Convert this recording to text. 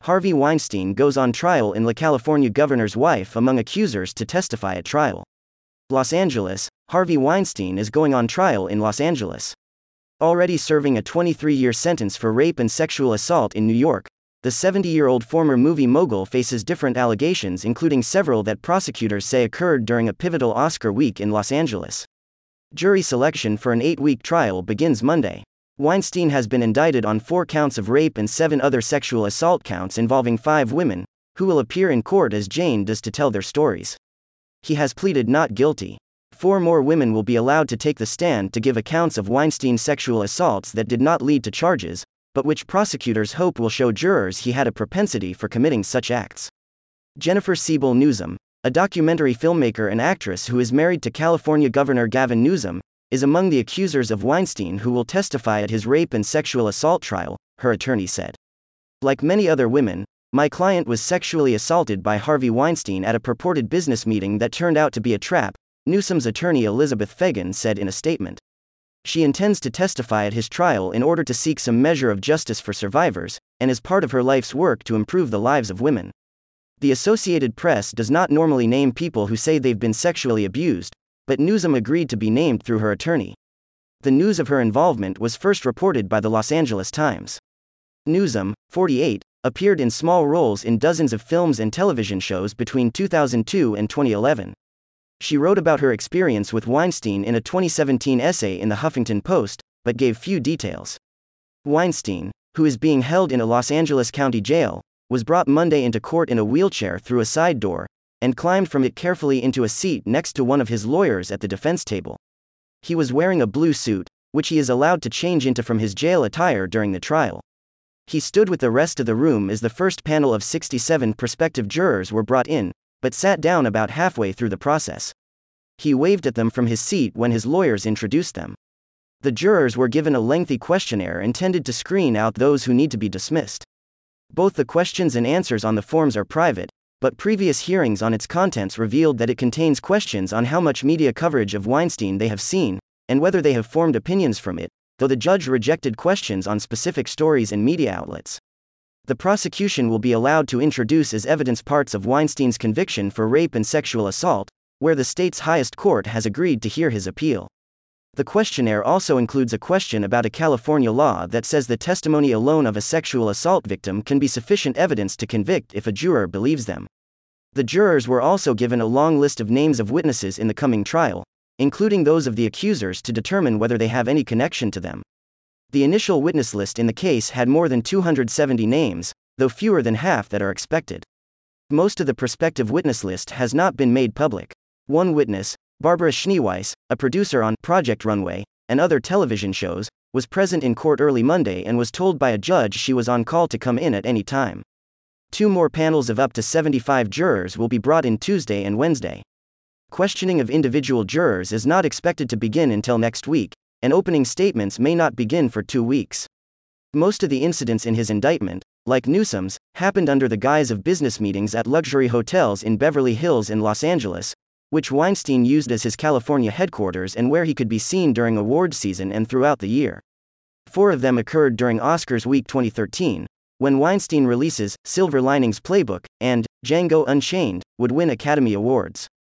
Harvey Weinstein goes on trial in La California governor's wife among accusers to testify at trial. Los Angeles, Harvey Weinstein is going on trial in Los Angeles. Already serving a 23-year sentence for rape and sexual assault in New York, the 70-year-old former movie mogul faces different allegations, including several that prosecutors say occurred during a pivotal Oscar week in Los Angeles. Jury selection for an 8-week trial begins Monday. Weinstein has been indicted on 4 counts of rape and 7 other sexual assault counts involving 5 women, who will appear in court as Jane does to tell their stories. He has pleaded not guilty. 4 more women will be allowed to take the stand to give accounts of Weinstein's sexual assaults that did not lead to charges, but which prosecutors hope will show jurors he had a propensity for committing such acts. Jennifer Siebel Newsom, a documentary filmmaker and actress who is married to California Governor Gavin Newsom, is among the accusers of Weinstein who will testify at his rape and sexual assault trial, her attorney said. Like many other women, my client was sexually assaulted by Harvey Weinstein at a purported business meeting that turned out to be a trap, Newsom's attorney Elizabeth Fagan said in a statement. She intends to testify at his trial in order to seek some measure of justice for survivors, and as part of her life's work to improve the lives of women. The Associated Press does not normally name people who say they've been sexually abused, but Newsom agreed to be named through her attorney. The news of her involvement was first reported by the Los Angeles Times. Newsom, 48, appeared in small roles in dozens of films and television shows between 2002 and 2011. She wrote about her experience with Weinstein in a 2017 essay in the Huffington Post, but gave few details. Weinstein, who is being held in a Los Angeles County jail, was brought Monday into court in a wheelchair through a side door, and climbed from it carefully into a seat next to one of his lawyers at the defense table. He was wearing a blue suit, which he is allowed to change into from his jail attire during the trial. He stood with the rest of the room as the first panel of 67 prospective jurors were brought in, but sat down about halfway through the process. He waved at them from his seat when his lawyers introduced them. The jurors were given a lengthy questionnaire intended to screen out those who need to be dismissed. Both the questions and answers on the forms are private, but previous hearings on its contents revealed that it contains questions on how much media coverage of Weinstein they have seen, and whether they have formed opinions from it, though the judge rejected questions on specific stories and media outlets. The prosecution will be allowed to introduce as evidence parts of Weinstein's conviction for rape and sexual assault, where the state's highest court has agreed to hear his appeal. The questionnaire also includes a question about a California law that says the testimony alone of a sexual assault victim can be sufficient evidence to convict if a juror believes them. The jurors were also given a long list of names of witnesses in the coming trial, including those of the accusers, to determine whether they have any connection to them. The initial witness list in the case had more than 270 names, though fewer than half that are expected. Most of the prospective witness list has not been made public. One witness, Barbara Schneeweiss, a producer on Project Runway and other television shows, was present in court early Monday and was told by a judge she was on call to come in at any time. 2 more panels of up to 75 jurors will be brought in Tuesday and Wednesday. Questioning of individual jurors is not expected to begin until next week, and opening statements may not begin for 2 weeks. Most of the incidents in his indictment, like Newsom's, happened under the guise of business meetings at luxury hotels in Beverly Hills and Los Angeles, which Weinstein used as his California headquarters and where he could be seen during awards season and throughout the year. 4 of them occurred during Oscars Week 2013, when Weinstein releases Silver Linings Playbook and Django Unchained would win Academy Awards.